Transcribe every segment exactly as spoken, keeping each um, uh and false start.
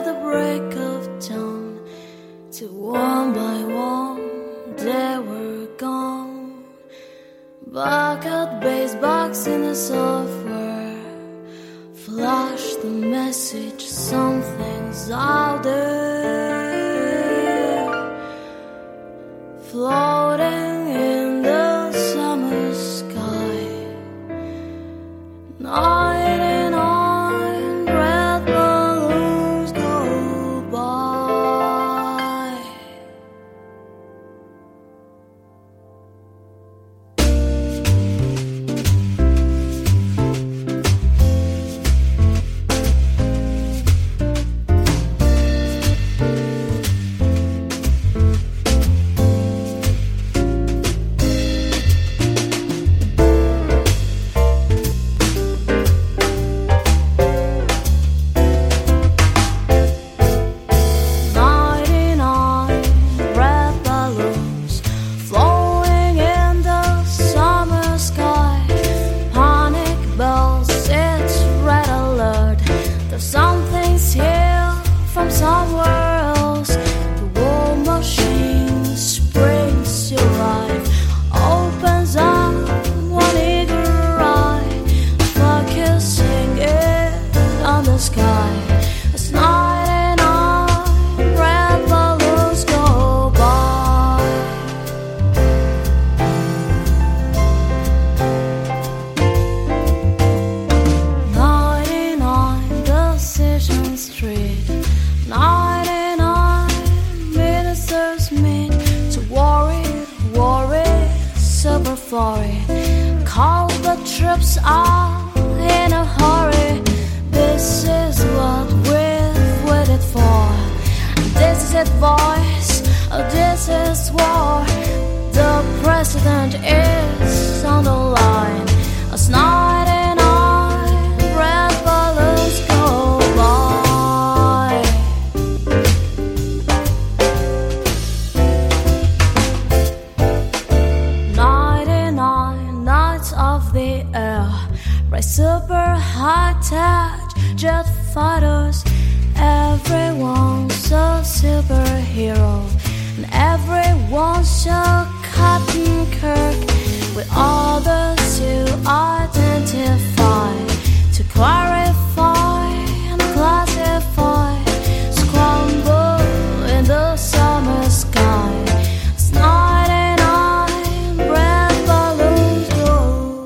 the break of dawn, till one by one they were gone. Back at base, box in the software, flash the message, something's out there, floating in the summer sky. Ninety-nine red balloons go by. Something's here from somewhere else. The war machine springs to life, opens up one eager eye, focusing it on the sky. As ninety-nine red balloons go by. Street, ninety-nine ministers meet to worry, worry, super flurry. Call the troops out in a hurry. This is what we've waited for. This is it, boys. This is war. The president is on the line. As ninety-nine red balloons go by. Of the air, right, super high tech jet fighters. Everyone's a superhero, and everyone's a Captain Kirk, with others to identify, to clarify and classify, scramble in the summer sky. It's ninety-nine red balloons go.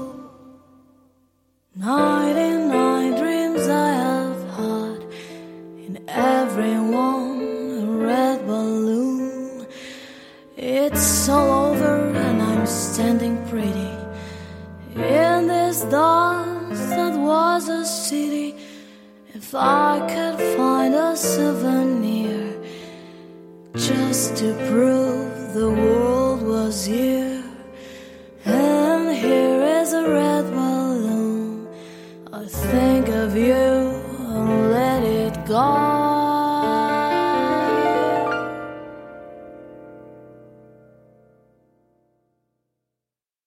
ninety-nine dreams I have had, in everyone a red balloon. It's all over and I'm standing pretty in this dust that was a city. If I could find a souvenir just to prove the world was here.